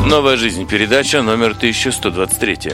Новая жизнь. Передача номер 1123.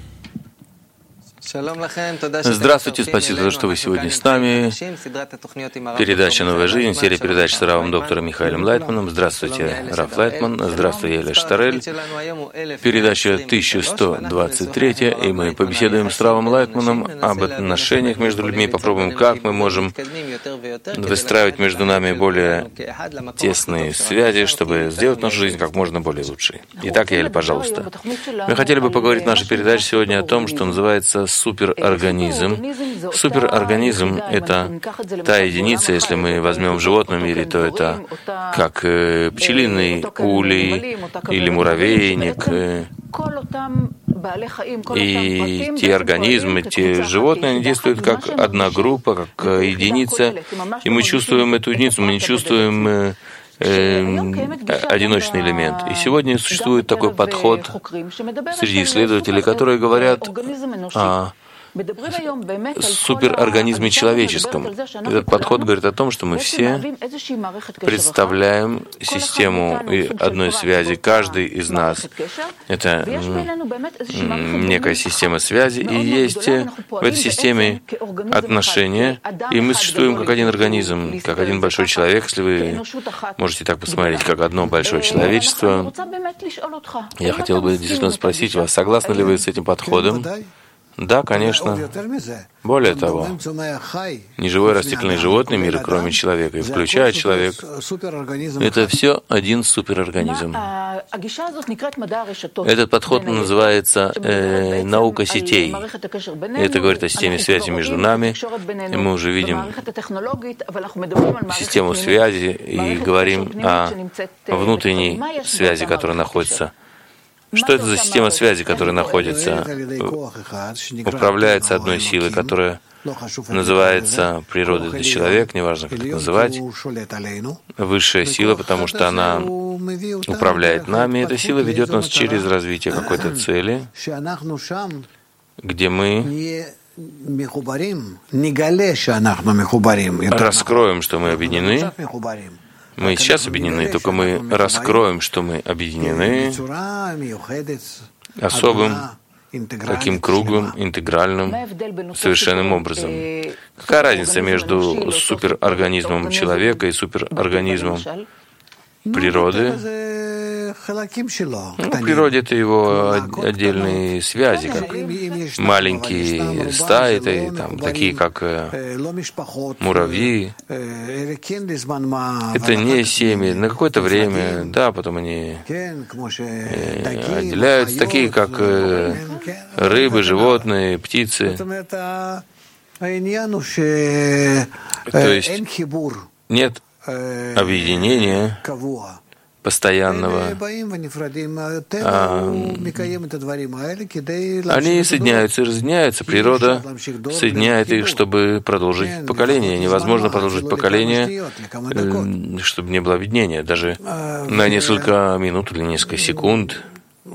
Здравствуйте, спасибо за то, что вы сегодня с нами. Передача «Новая жизнь», серия передач с Равом доктором Михаилом Лайтманом. Здравствуйте, Рав Лайтман. Здравствуйте, Еля Штарель. Передача 1123, и мы побеседуем с Равом Лайтманом об отношениях между людьми, попробуем, как мы можем выстраивать между нами более тесные связи, чтобы сделать нашу жизнь как можно более лучшей. Итак, Еля, пожалуйста. Мы хотели бы поговорить в нашей передаче сегодня о том, что называется суперорганизм. Суперорганизм — это та единица, если мы возьмем в животном мире, то это как пчелиный улей или муравейник. И те организмы, те животные, они действуют как одна группа, как единица. И мы чувствуем эту единицу, мы не чувствуем одиночный элемент. И сегодня существует такой подход среди исследователей, которые говорят о суперорганизме человеческом. Этот подход говорит о том, что мы все представляем систему одной связи. Каждый из нас — это некая система связи, и есть в этой системе отношения, и мы существуем как один организм, как один большой человек, если вы можете так посмотреть, как одно большое человечество. Я хотел бы действительно спросить вас, согласны ли вы с этим подходом? Да, конечно. Более того, неживой растительный животный мир, кроме человека, и включая человека, это все один суперорганизм. Этот подход называется наука сетей. Это говорит о системе связи между нами, и мы уже видим систему связи и говорим о внутренней связи, которая находится. Что это за система связи, которая находится, управляется одной силой, которая называется природой для человека, неважно, как это называть, высшая сила, потому что она управляет нами, и эта сила ведет нас через развитие какой-то цели, где мы раскроем, что мы объединены. Мы сейчас объединены, только мы раскроем, что мы объединены особым, таким круглым, интегральным, совершенным образом. Какая разница между суперорганизмом человека и суперорганизмом природы? В природе это его отдельные связи, как маленькие стаи, там, такие как муравьи. Это не семьи. На какое-то время, да, потом они отделяются, такие как рыбы, животные, птицы. То есть нет объединения постоянного. Они соединяются и разъединяются. Природа соединяет их, чтобы продолжить поколение. Невозможно продолжить поколение, чтобы не было объединения, даже на несколько минут или несколько секунд.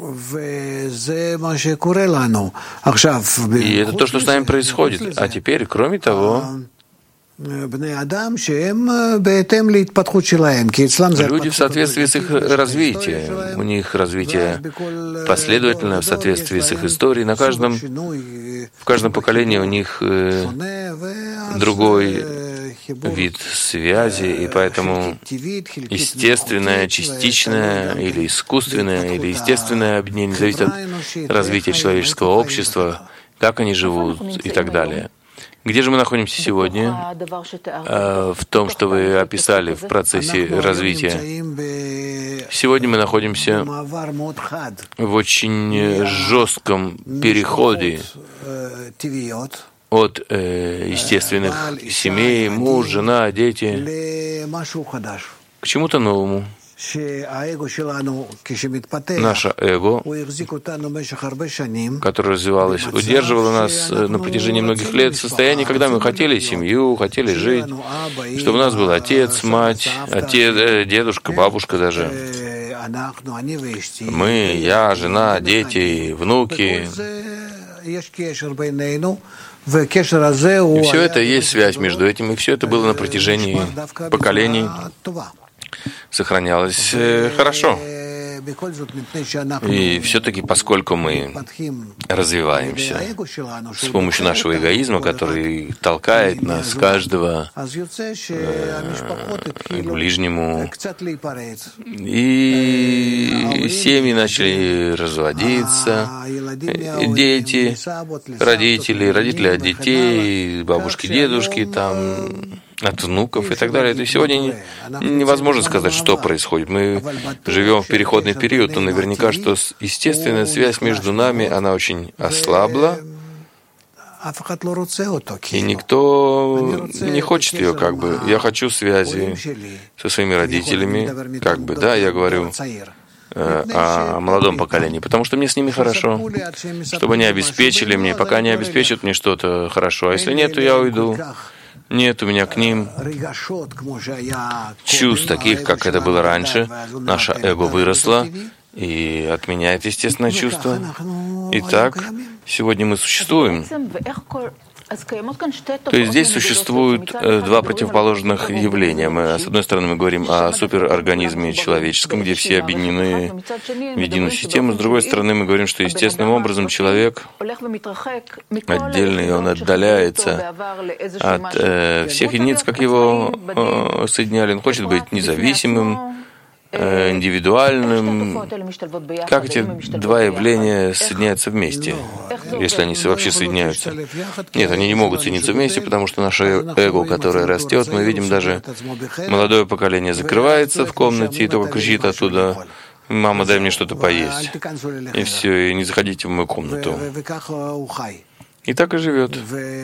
И это то, что с нами происходит. А теперь, кроме того, люди в соответствии с их развитием, у них развитие последовательное в соответствии с их историей. В каждом поколении у них другой вид связи, и поэтому естественное, частичное или искусственное, или естественное объединение зависит от развития человеческого общества, как они живут и так далее. Где же мы находимся сегодня? В том, что вы описали в процессе развития. Сегодня мы находимся в очень жестком переходе от естественных семей, муж, жена, дети, к чему-то новому. Наше эго, которое развивалось, удерживало нас на протяжении многих лет в состоянии, когда мы хотели семью, хотели жить, чтобы у нас был отец, мать, дедушка, бабушка даже. Мы, я, жена, дети, внуки. И все это есть связь между этим, и все это было на протяжении поколений. Сохранялось хорошо. И все-таки, поскольку мы развиваемся с помощью нашего эгоизма, который толкает нас, каждого, к ближнему, и семьи начали разводиться, дети, родители от детей, бабушки, дедушки, там, от внуков и так далее. То есть сегодня невозможно сказать, что происходит. Мы живем в переходный период, но наверняка, что естественная связь между нами, она очень ослабла, и никто не хочет ее, как бы. Я хочу связи со своими родителями, как бы, да, я говорю о молодом поколении, потому что мне с ними хорошо, чтобы они обеспечили мне, пока они обеспечат мне что-то хорошо, а если нет, то я уйду. Нет у меня к ним чувств таких, как это было раньше. Наше эго выросло и отменяет естественное чувство. Итак, сегодня мы существуем. То есть здесь существуют два противоположных явления. С одной стороны, мы говорим о суперорганизме человеческом, где все объединены в единую систему. С другой стороны, мы говорим, что естественным образом человек отдельный, он отдаляется от всех единиц, как его соединяли. Он хочет быть независимым, индивидуальным. Как эти два явления соединяются вместе, если они вообще соединяются? Нет, они не могут соединиться вместе, потому что наше эго, которое растет, мы видим, даже молодое поколение закрывается в комнате и только кричит оттуда: «Мама, дай мне что-то поесть». И все, и не заходите в мою комнату. И так и живет.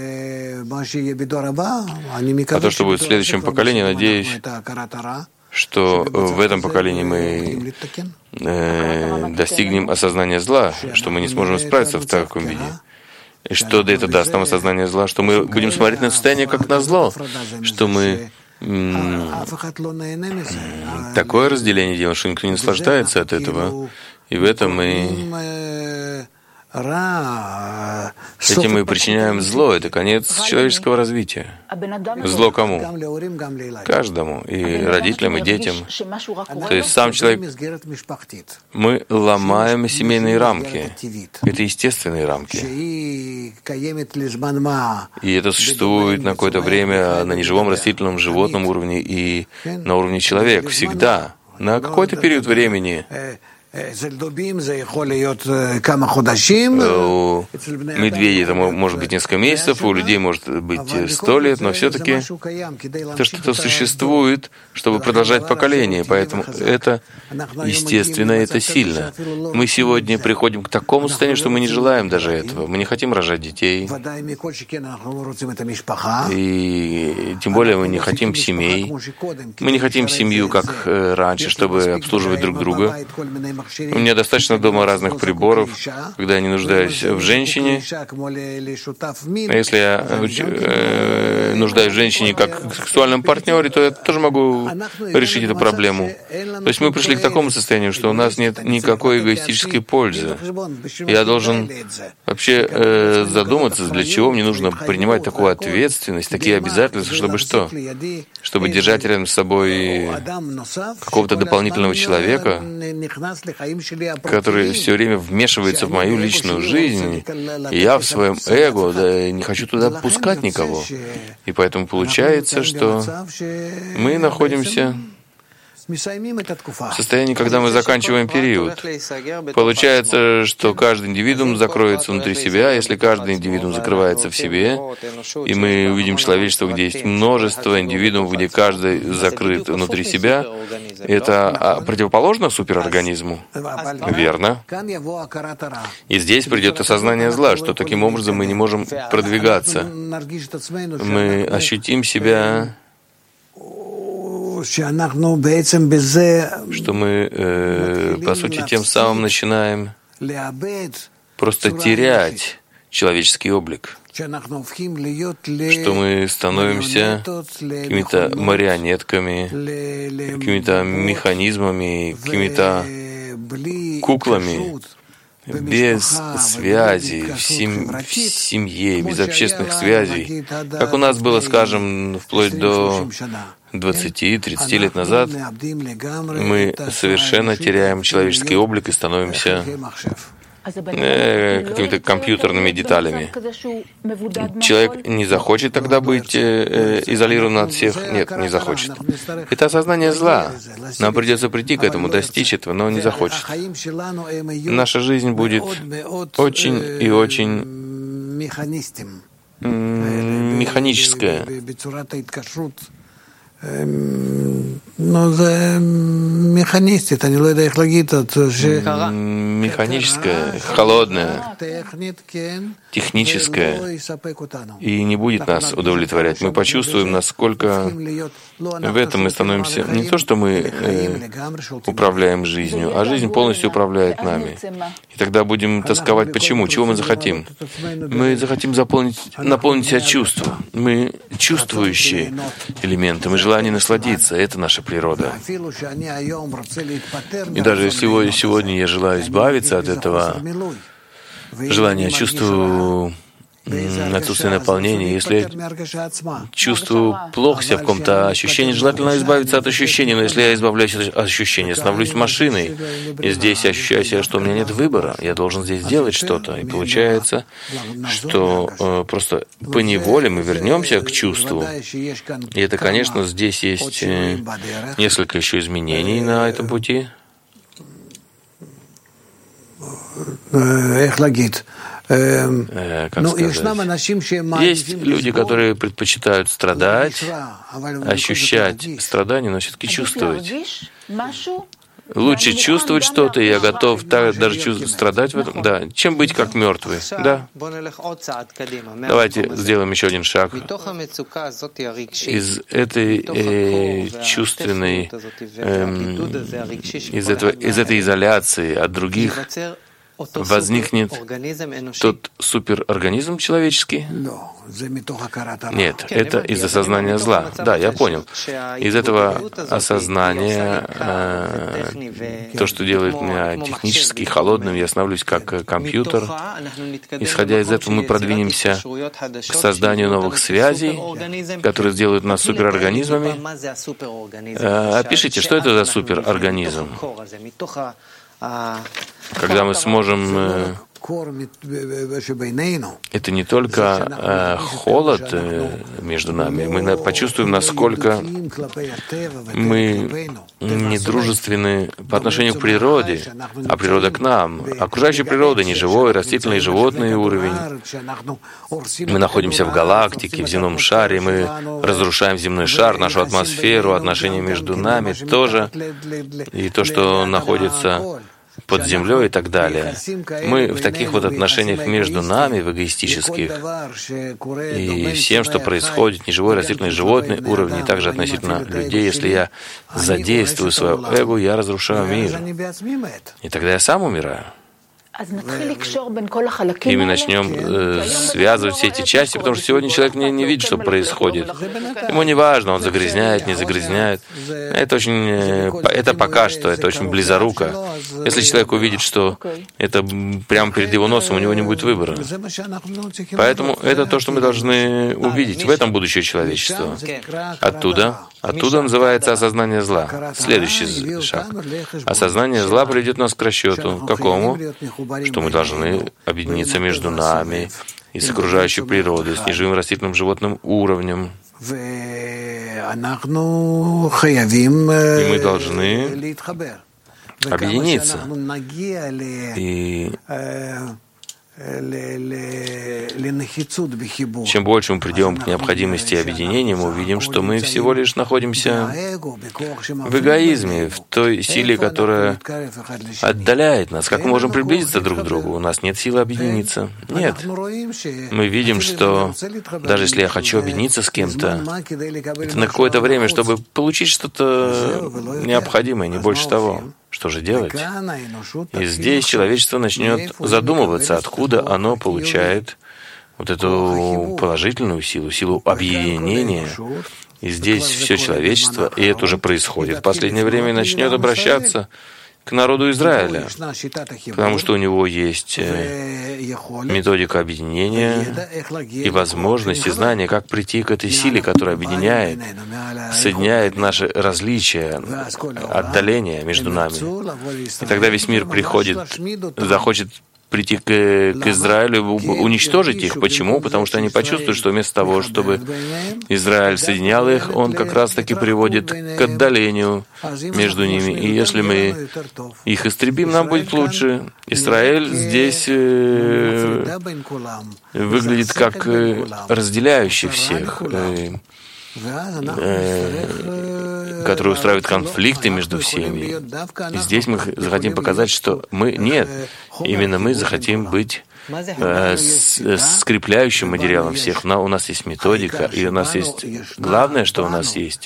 А то, что будет в следующем поколении, надеюсь, что в этом поколении мы достигнем осознания зла, что мы не сможем справиться в таком виде. И что это даст нам осознание зла? Что мы будем смотреть на состояние как на зло, что мы такое разделение делаем, что никто не наслаждается от этого. И в этом мы этим мы причиняем зло. Это конец человеческого развития. Зло кому? Каждому. И родителям, и детям. То есть сам человек... Мы ломаем семейные рамки. Это естественные рамки. И это существует на какое-то время на неживом, растительном, животном уровне и на уровне человека. Всегда. На какой-то период времени. У медведей это может быть несколько месяцев, у людей может быть 100 лет, но все-таки это что-то существует, чтобы продолжать поколение, поэтому это естественно, это сильно. Мы сегодня приходим к такому состоянию, что мы не желаем даже этого. Мы не хотим рожать детей, и тем более мы не хотим семей. Мы не хотим семью, как раньше, чтобы обслуживать друг друга. У меня достаточно дома разных приборов, когда я не нуждаюсь в женщине. А если я нуждаюсь в женщине как в сексуальном партнере, то я тоже могу решить эту проблему. То есть мы пришли к такому состоянию, что у нас нет никакой эгоистической пользы. Я должен вообще задуматься, для чего мне нужно принимать такую ответственность, такие обязательства, чтобы что? Чтобы держать рядом с собой какого-то дополнительного человека, который все время вмешивается в мою личную жизнь, и я в своем эго не хочу туда пускать никого. И поэтому получается, что мы находимся в состоянии, когда мы заканчиваем период. Получается, что каждый индивидуум закроется внутри себя. Если каждый индивидуум закрывается в себе, и мы увидим человечество, где есть множество индивидуумов, где каждый закрыт внутри себя, это противоположно суперорганизму. Верно. И здесь придет осознание зла, что таким образом мы не можем продвигаться. Мы ощутим себя, что мы, по сути, тем самым начинаем просто терять человеческий облик, что мы становимся какими-то марионетками, какими-то механизмами, какими-то куклами, без связи в семье, без общественных связей, как у нас было, скажем, вплоть до 20-30 лет назад, мы совершенно теряем человеческий облик и становимся какими-то компьютерными деталями. Человек не захочет тогда быть изолирован от всех. Нет, не захочет. Это осознание зла. Нам придется прийти к этому, достичь этого, но он не захочет. Наша жизнь будет очень и очень механическая. Механическая, холодная, техническая, и не будет нас удовлетворять. Мы почувствуем, насколько в этом мы становимся не то, что мы управляем жизнью, а жизнь полностью управляет нами. И тогда будем тосковать. Почему? Чего мы захотим? Мы захотим наполнить себя чувством. Мы чувствующие элементы, мы желание насладиться. Это наша природа. И даже если сегодня я желаю избавиться от этого желания, чувствую отсутствие наполнения. Если я чувствую плохо себя в каком-то ощущении, желательно избавиться от ощущений. Но если я избавляюсь от ощущения, становлюсь машиной, и здесь я ощущаю себя, что у меня нет выбора, я должен здесь делать что-то. И получается, что просто поневоле мы вернемся к чувству. И это, конечно, здесь есть несколько еще изменений на этом пути. Как сказать? Есть люди, которые предпочитают страдать, ощущать страдания, но все-таки чувствовать. Лучше чувствовать что-то, и я готов даже страдать в этом, да, чем быть как мертвый. Да. Давайте сделаем еще один шаг. Из этой чувственной, из этой изоляции от других возникнет тот суперорганизм человеческий? Нет, это из осознания зла. Да, я понял. Из этого осознания, то, что делает меня технически холодным, я становлюсь как компьютер. Исходя из этого, мы продвинемся к созданию новых связей, которые сделают нас суперорганизмами. Опишите, что это за суперорганизм? Когда мы сможем... Это не только холод между нами. Мы почувствуем, насколько мы недружественны по отношению к природе, а природа к нам. Окружающая природа, неживой, растительный и животный уровень. Мы находимся в галактике, в земном шаре, мы разрушаем земной шар, нашу атмосферу, отношения между нами тоже, и то, что находится под землей и так далее. Мы в таких вот отношениях между нами, в эгоистических, и всем, что происходит, неживой, растительный, животный уровень, и также относительно людей. Если я задействую свое эго, я разрушаю мир. И тогда я сам умираю. И мы начнем связывать все эти части, потому что сегодня человек не видит, что происходит. Ему не важно, он загрязняет, не загрязняет. Это пока что, это очень близоруко. Если человек увидит, что это прямо перед его носом, у него не будет выбора. Поэтому это то, что мы должны увидеть. В этом будущее человечества. Оттуда называется осознание зла. Следующий шаг. Осознание зла приведет нас к расчету. К какому? Что мы должны объединиться между нами и с окружающей природой, с неживым растительным животным уровнем. И мы должны объединиться. И чем больше мы придем к необходимости объединения, мы увидим, что мы всего лишь находимся в эгоизме, в той силе, которая отдаляет нас. Как мы можем приблизиться друг к другу? У нас нет силы объединиться. Нет. Мы видим, что даже если я хочу объединиться с кем-то, это на какое-то время, чтобы получить что-то необходимое, не больше того. Что же делать? И здесь человечество начнет задумываться, откуда оно получает вот эту положительную силу, силу объединения. И здесь все человечество, и это уже происходит в последнее время, начнет обращаться к народу Израиля, потому что у него есть методика объединения и возможность и знание, как прийти к этой силе, которая объединяет, соединяет наши различия, отдаления между нами. И тогда весь мир захочет прийти к Израилю, уничтожить их. Почему? Потому что они почувствуют, что вместо того, чтобы Израиль соединял их, он как раз-таки приводит к отдалению между ними. И если мы их истребим, нам будет лучше. Израиль здесь выглядит как разделяющий всех, который устраивает конфликты между всеми. И здесь мы захотим показать, что именно мы захотим быть скрепляющим материалом всех. Но у нас есть методика, и у нас есть главное, что у нас есть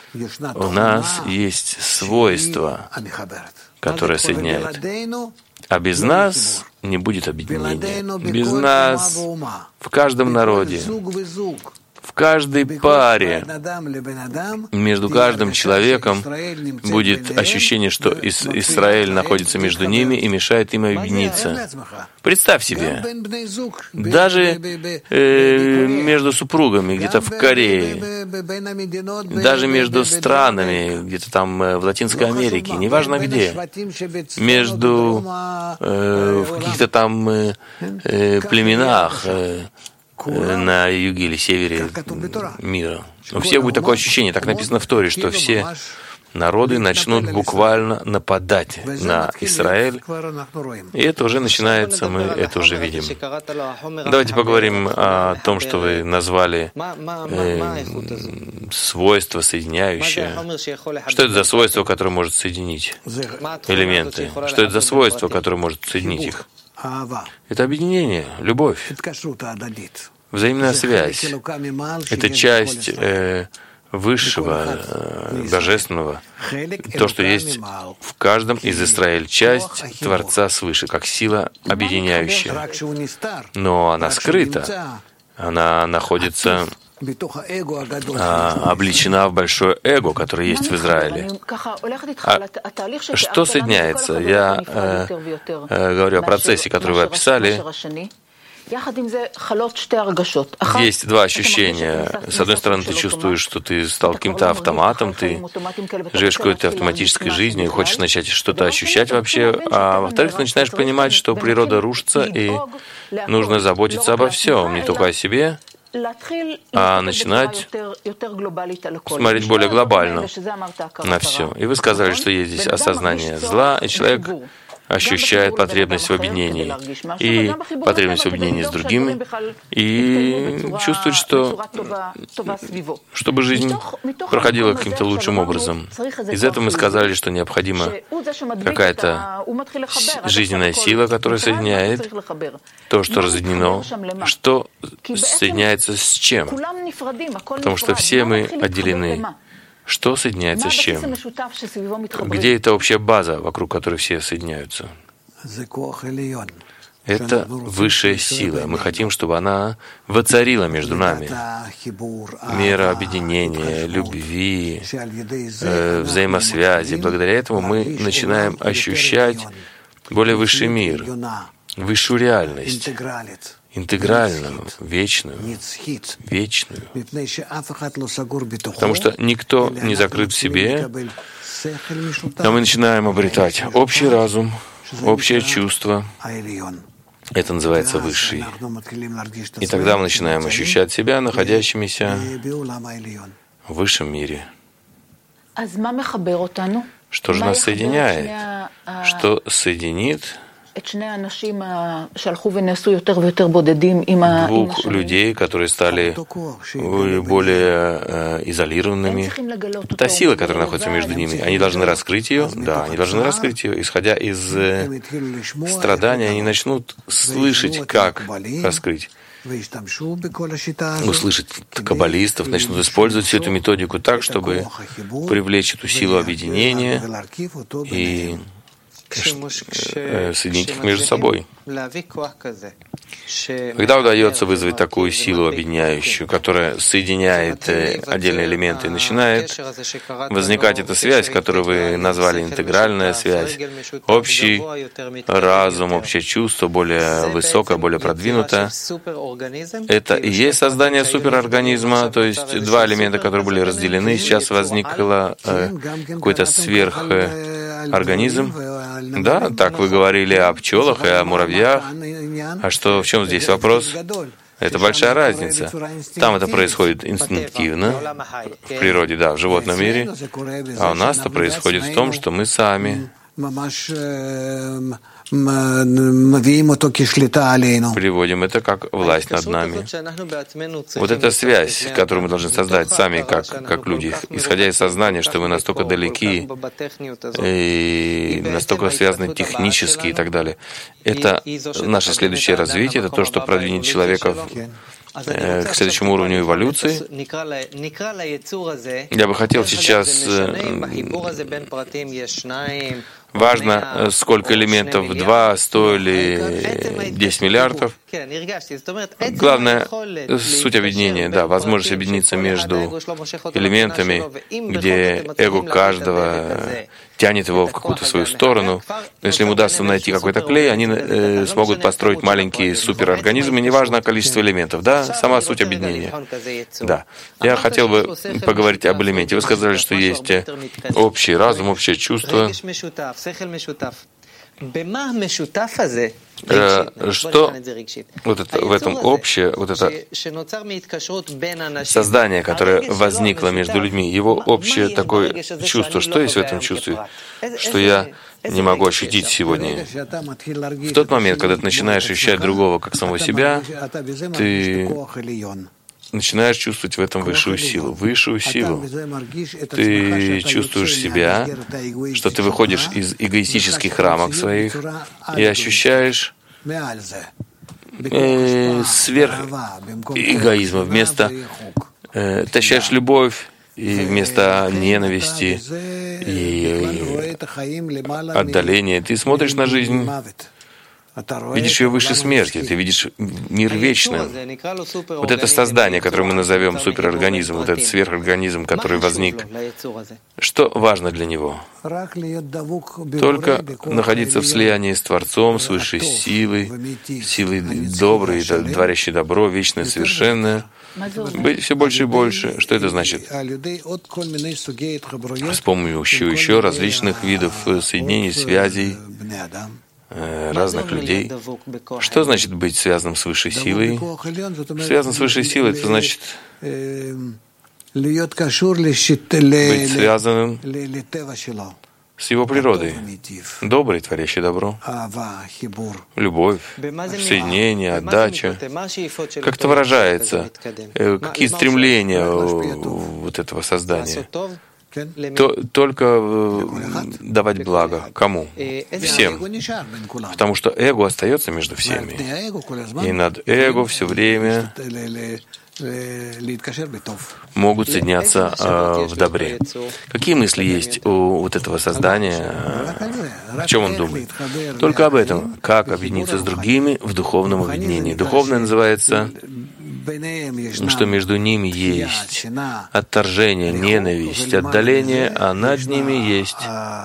свойство, которое соединяет. А без нас не будет объединения. Без нас в каждом народе, в каждой паре, между каждым человеком будет ощущение, что Израиль находится между ними и мешает им объединиться. Представь себе, даже между супругами где-то в Корее, даже между странами, где-то там в Латинской Америке, неважно где, в каких-то там племенах, на юге или севере мира. У всех будет такое ощущение, так написано в Торе, что все народы начнут буквально нападать на Израиль. И это уже начинается, мы это уже видим. Давайте поговорим о том, что вы назвали свойство соединяющее. Что это за свойство, которое может соединить элементы? Что это за свойство, которое может соединить их? Это объединение, любовь, взаимная связь. Это часть высшего, божественного, то, что есть в каждом из Израиля, часть Творца свыше, как сила объединяющая. Но она скрыта, она находится облечена в большое эго, которое есть в Израиле. Что соединяется? Я говорю о процессе, который вы описали. Есть два ощущения. С одной стороны, ты чувствуешь, что ты стал каким-то автоматом, ты живешь какой-то автоматической жизнью и хочешь начать что-то ощущать вообще, а во-вторых, ты начинаешь понимать, что природа рушится, и нужно заботиться обо всем, не только о себе, а начинать смотреть более глобально на все. И вы сказали, что есть здесь осознание зла, и человек ощущает потребность в объединении, и потребность в объединении с другими, и чувствует, что чтобы жизнь проходила каким-то лучшим образом. Из этого мы сказали, что необходима какая-то жизненная сила, которая соединяет то, что разъединено, что соединяется с чем. Потому что все мы отделены. Что соединяется с чем? Где эта общая база, вокруг которой все соединяются? Это высшая сила. Мы хотим, чтобы она воцарила между нами. Мера объединения, любви, взаимосвязи. Благодаря этому мы начинаем ощущать более высший мир, высшую реальность, интегральную, вечную. Потому что никто не закрыт в себе, а мы начинаем обретать общий разум, общее чувство. Это называется высший. И тогда мы начинаем ощущать себя находящимися в высшем мире. Что же нас соединяет? Что соединит двух людей, которые стали более изолированными? Та сила, которая находится между ними, они должны раскрыть ее? Да, они должны раскрыть ее. Исходя из страдания, они начнут слышать, как раскрыть. Услышать каббалистов, начнут использовать всю эту методику так, чтобы привлечь эту силу объединения и соединить их между собой. Когда удается вызвать такую силу объединяющую, которая соединяет отдельные элементы, и начинает возникать эта связь, которую вы назвали интегральная связь, общий разум, общее чувство, более высокое, более продвинутое, это и есть создание суперорганизма, то есть два элемента, которые были разделены, сейчас возникло какой-то сверхорганизм. Да, так вы говорили о пчелах и о муравьях. А что, в чем здесь вопрос? Это большая разница. Там это происходит инстинктивно, в природе, да, в животном мире, а у нас это происходит в том, что мы сами приводим это как власть над нами. Вот эта связь, которую мы должны создать сами, как люди, исходя из сознания, что мы настолько далеки и настолько связаны технически и так далее. Это наше следующее развитие, это то, что продвинет человека к следующему уровню эволюции. Я бы хотел сейчас... Важно, сколько элементов, 2, 100 или 10 миллиардов. Главное, суть объединения, да, возможность объединиться между элементами, где эго каждого тянет его в какую-то свою сторону. Но если им удастся найти какой-то клей, они смогут построить маленькие суперорганизмы, неважно количество элементов, да, сама суть объединения. Да. Я хотел бы поговорить об элементе. Вы сказали, что есть общий разум, общее чувство. Что вот это, в этом общее, вот это создание, которое возникло между людьми, его общее такое чувство, что есть в этом чувстве, что я не могу ощутить сегодня. В тот момент, когда ты начинаешь ощущать другого как самого себя, ты начинаешь чувствовать в этом высшую силу. Высшую силу. Ты чувствуешь себя, что ты выходишь из эгоистических рамок своих и ощущаешь сверхэгоизма. Вместо ты ощущаешь любовь и вместо ненависти и отдаления. Ты смотришь на жизнь, видишь ее выше смерти, ты видишь мир вечным. Вот это создание, которое мы назовем суперорганизм, вот этот сверхорганизм, который возник, что важно для него? Только находиться в слиянии с Творцом, с высшей силой доброй, творящей добро, вечное, совершенное. Быть все больше и больше. Что это значит? С помощью еще различных видов соединений, связей, разных людей. Что значит быть связанным с высшей силой? Связан с высшей силой, это значит быть связанным с его природой. Добрый, творящий добро. Любовь, соединение, отдача. Как это выражается? Какие стремления вот этого создания? Только давать благо. Кому? Всем. Потому что эго остается между всеми. И над эго все время могут соединяться в добре. Какие мысли есть у вот этого создания? О чем он думает? Только об этом. Как объединиться с другими в духовном объединении. Духовное называется, что между ними есть отторжение, ненависть, отдаление, а над ними есть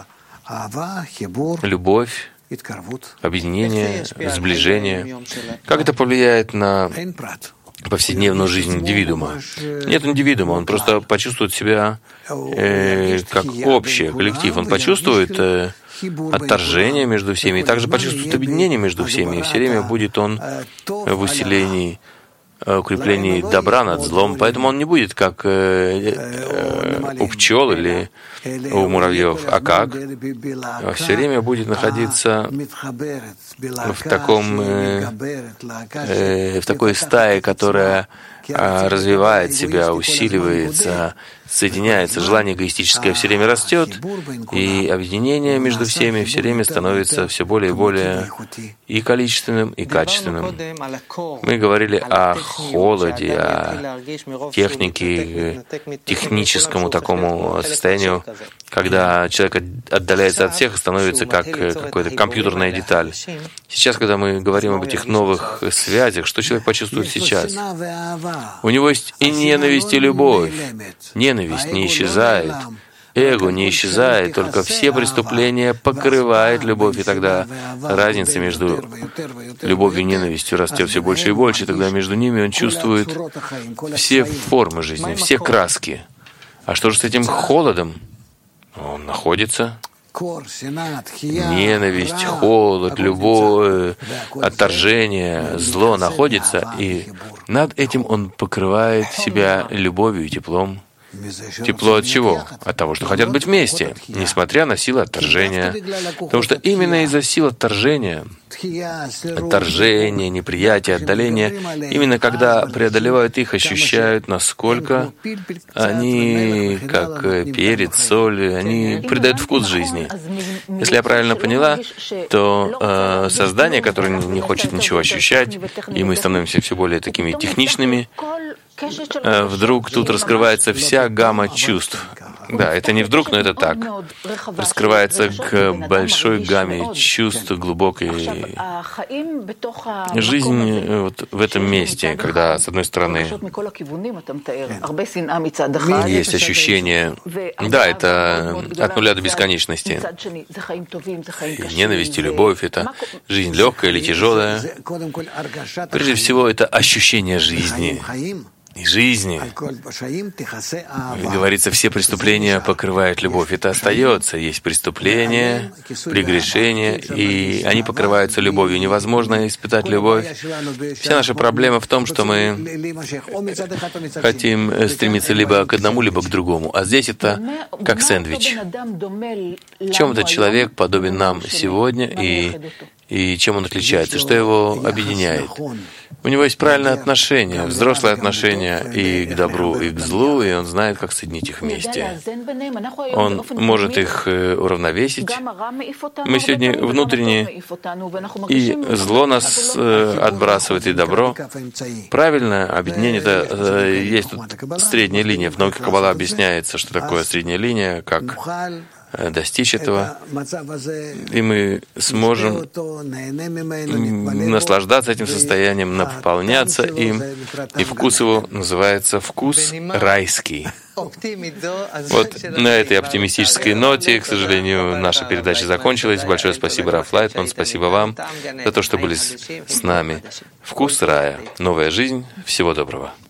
любовь, объединение, сближение. Как это повлияет на повседневную жизнь индивидуума? Нет индивидуума, он просто почувствует себя как общее, коллектив. Он почувствует отторжение между всеми, и также почувствует объединение между всеми, и все время будет он в усилении, укреплении добра над злом, поэтому он не будет как у пчел или у муравьев, а как? Все время будет находиться в такой стае, которая развивает себя, усиливается, соединяется, желание эгоистическое все время растет, и объединение между всеми все время становится все более и более и количественным, и качественным. Мы говорили о холоде, о технике, техническому такому состоянию, когда человек отдаляется от всех и становится как какая-то компьютерная деталь. Сейчас, когда мы говорим об этих новых связях, что человек почувствует сейчас? У него есть и ненависть, и любовь. Ненависть не исчезает, эго не исчезает, только все преступления покрывает любовь, и тогда разница между любовью и ненавистью растет все больше и больше, и тогда между ними он чувствует все формы жизни, все краски. А что же с этим холодом? Он находится. Ненависть, холод, любовь, отторжение, зло находится, и над этим он покрывает себя любовью и теплом. Тепло от чего? От того, что хотят быть вместе, несмотря на силы отторжения. Потому что именно из-за сил отторжения, неприятия, отдаления, именно когда преодолевают их, ощущают, насколько они, как перец, соль, они придают вкус жизни. Если я правильно поняла, то создание, которое не хочет ничего ощущать, и мы становимся все более такими техничными, вдруг тут раскрывается вся гамма чувств. Да, это не вдруг, но это так. Раскрывается к большой гамме чувств, глубокой жизни вот в этом месте, когда, с одной стороны, есть ощущение, да, это от нуля до бесконечности. И ненависть, и любовь — это жизнь легкая или тяжелая. Прежде всего, это ощущение жизни. И жизни. Говорится, все преступления покрывают любовь. Это остается. Есть преступления, прегрешения, и они покрываются любовью. Невозможно испытать любовь. Вся наша проблема в том, что мы хотим стремиться либо к одному, либо к другому. А здесь это как сэндвич. Чем этот человек подобен нам сегодня, и чем он отличается, что его объединяет? У него есть правильное отношение, взрослое отношение и к добру, и к злу, и он знает, как соединить их вместе. Он может их уравновесить. Мы сегодня внутренне, и зло нас отбрасывает, и добро. Правильное объединение — это есть тут средняя линия. В науке Каббала объясняется, что такое средняя линия, как достичь этого, и мы сможем наслаждаться этим состоянием, наполняться им, и вкус его называется вкус райский. Вот на этой оптимистической ноте, к сожалению, наша передача закончилась. Большое спасибо, Раф Лайтман, спасибо вам за то, что были с нами. Вкус рая, новая жизнь, всего доброго.